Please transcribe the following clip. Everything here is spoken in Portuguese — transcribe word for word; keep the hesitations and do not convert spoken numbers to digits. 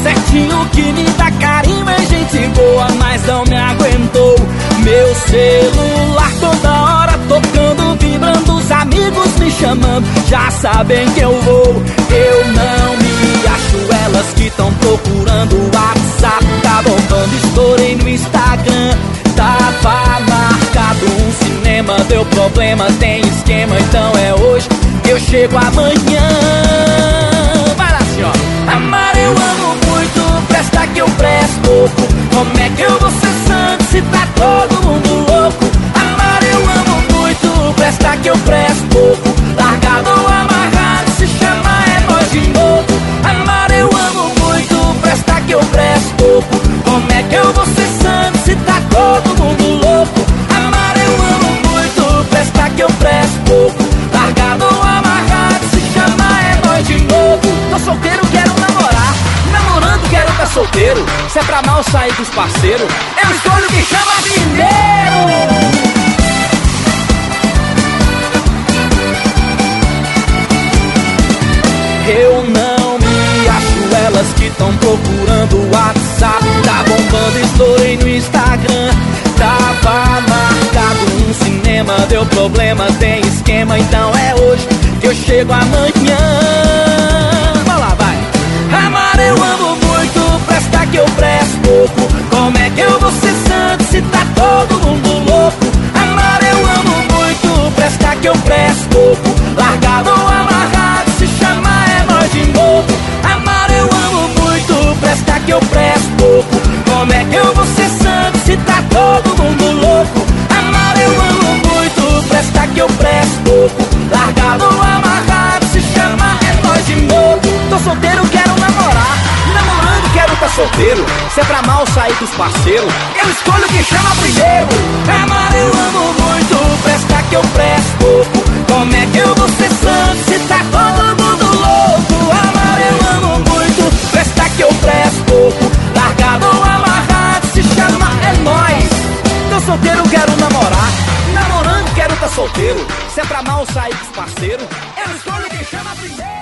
certinho, que me dá carinho, é gente boa, mas não me aguentou. Meu celular toda hora tocando, vibrando, os amigos me chamando, já sabem que eu vou. Eu não me acho, elas que tão procurando o WhatsApp tá bombando, estourei no Instagram, tava marcado um cinema, deu problema, tem esquema, então é hoje que eu chego amanhã. Vai lá, senhor. Amar eu amo muito, presta que eu presto pouco. Como é que eu vou ser santo se tá todo mundo louco? Amar eu amo muito, presta que eu presto pouco. Largado ou amarrado, se chamar é nós de novo. Amar eu amo muito, presta que eu presto pouco. Como é que eu vou ser santo se tá todo mundo louco? Amar eu amo muito, presta que eu presto pouco. Largado ou amarrado, se chamar é nós de novo. Tô solteiro, quero namorar, namorando, quero tá solteiro. Se é pra mal sair dos parceiros, eu escolho quem chama primeiro. Eu não me acho, elas que tão procurando o WhatsApp tá bombando, estourei no Instagram, tava marcado um cinema, deu problema, tem esquema, então é hoje que eu chego amanhã. Vai lá, vai. Amar eu amo muito, presta que eu presto pouco. Como é que eu vou ser santo se tá todo mundo louco? Amar eu amo muito, presta que eu presto pouco. Largado ou amarrado, se chamar é nós de novo. Amar eu amo muito, presta que eu presto pouco. Como é que eu vou ser santo se tá todo mundo louco? Amar eu amo muito, presta que eu presto pouco. Largado ou amarrado, se chamar é nós de novo. Tô solteiro, quero namorar, namorando, quero tá solteiro. Se é pra mal sair dos parceiros, eu escolho quem chama primeiro. Amar eu amo muito, presta que eu presto pouco. Como é que eu vou ser santo se tá todo mundo louco? Amar eu amo muito, presta que eu presto pouco. Largado ou amarrado, se chama é nóis. Tô solteiro, quero namorar, namorando, quero tá solteiro. Se é pra mal sair dos parceiros, eu escolho quem chama primeiro.